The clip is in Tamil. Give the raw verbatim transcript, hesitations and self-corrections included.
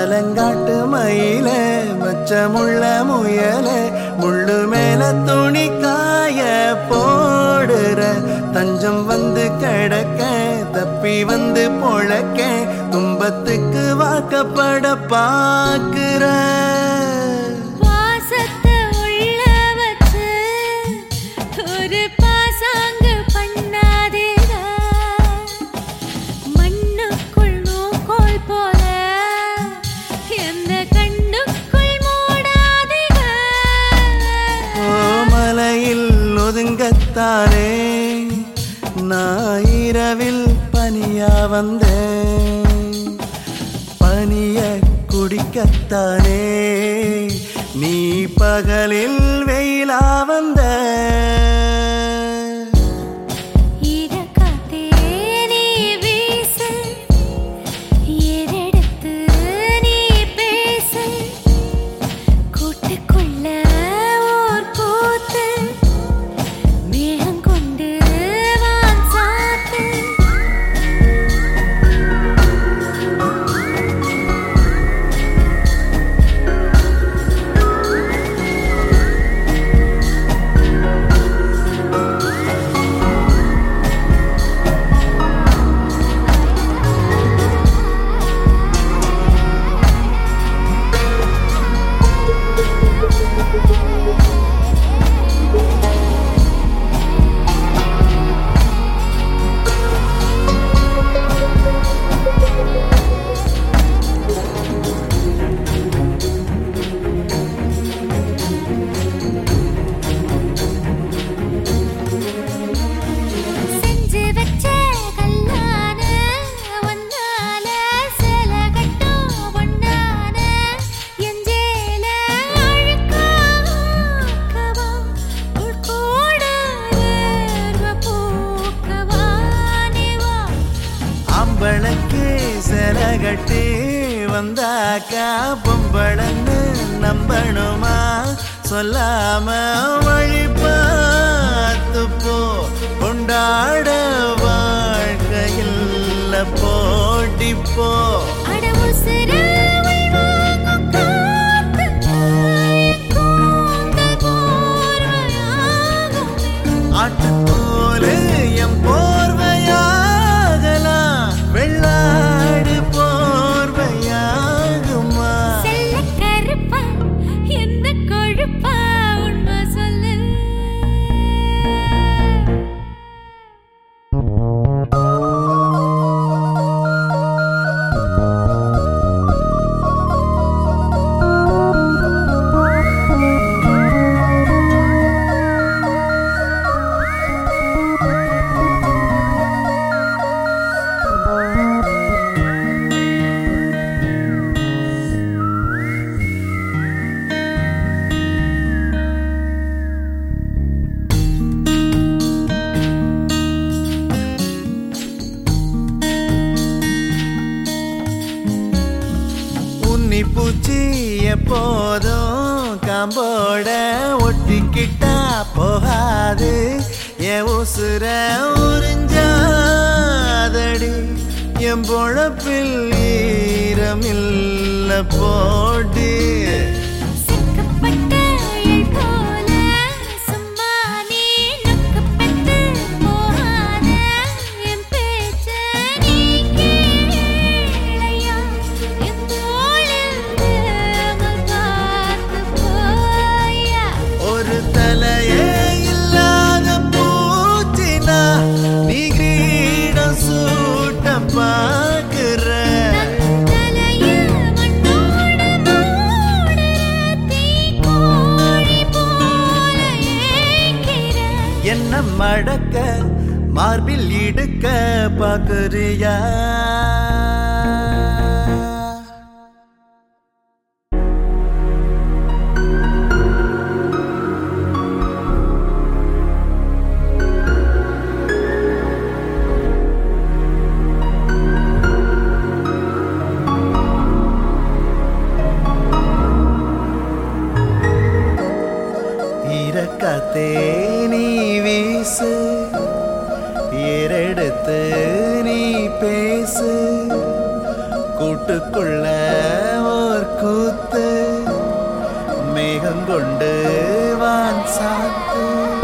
மலங்காட்டு மயில மச்சமுள்ள முயல முள்ளு மேல துணி காய போடுற தஞ்சம் வந்து கிடக்க தப்பி வந்து பொழக்க துன்பத்துக்கு வாக்கப்பட பாக்குற ஒதுங்கத்தானே நான் இரவில் பனியா வந்தேன் பனிய குடிக்கத்தானே நீ பகலில் வெயிலா வந்த கட்டி வந்தாக்கா பொம்பளன்னு நம்பணுமா சொல்லாம வழி பார்த்து போ கொண்டாட வாழ்க்கையில் போட்டி போ ஆட்டு போல எம் போர்வையாகலாம் வெள்ளாடு போர்வையாகுமா எந்த கொழுப்பா உண்மை சொல்லு பூச்சி எப்போதும் காம்போட ஒட்டிக்கிட்டா போகாது என் உசுர உறிஞ்சாதடி என் பொழப்பில் ஈரமில்ல போடி என்ன மடக்க மார்பில் இடுக்க பாக்குறியா இரக்கத்தே நீ வீசு ஏறெடுத்து நீ பேசு கூட்டுக்குள்ள கூத்து மேகம் கொண்டு வான் சாத்து